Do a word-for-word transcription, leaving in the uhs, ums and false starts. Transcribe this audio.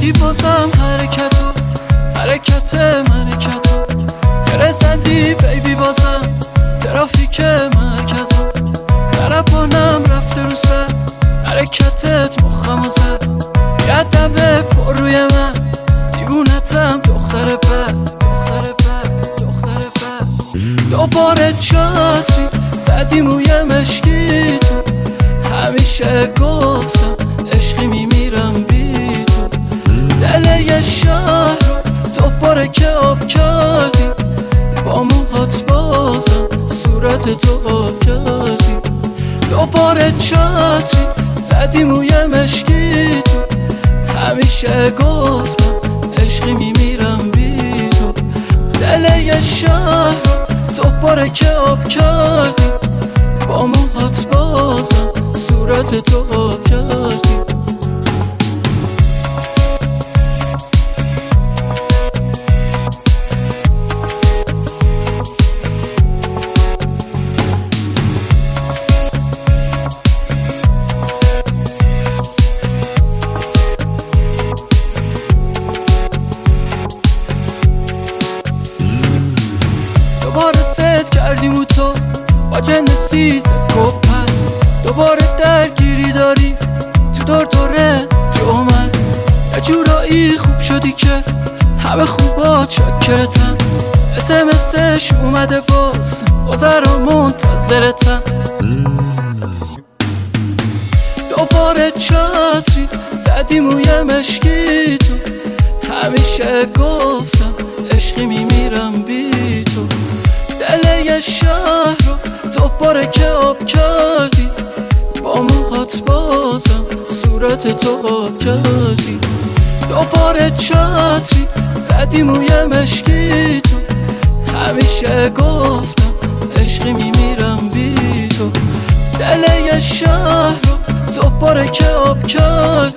کردی بازم حرکتو حرکت مرکتو گره زدی بیبی بازم ترافیک مرکزو سرپانم رفته رو سر حرکتت مخمو زد بیادبه پر روی من دیوونتم دختر بد دختر بد دختر بد دوباره چاتری زدی موی مشکی تو همیشه گفتم عشقی میمیرم بی تو دل یه شهر تو باره که آب کردی با موهات بازم صورت تو آب کردی دوباره چاتری زدی موی مشکی تو همیشه گفتم عشقی میمیرم بی تو دل یه شهر تو باره که آب کردی با موهات بازم صورت تو آب کردی دوباره ست کردیم و تو با جنسیز کپر دوباره درگیری داری تو دور دوره جومد یه جورایی خوب شدی که همه خوبات شکرتم اسمسش اومده باز بازر و منتظرتم دوباره چاتری زدی موی مشکی تو همیشه گفتم عشقی میمیرم بی تو دل یه شهر رو تو باره که آب کردی با موهات بازم صورت تو آب کردی دوباره چاتری زدی موی مشکی تو همیشه گفتم عشقی میمیرم بی تو دل یه شهر رو تو باره که آب کردی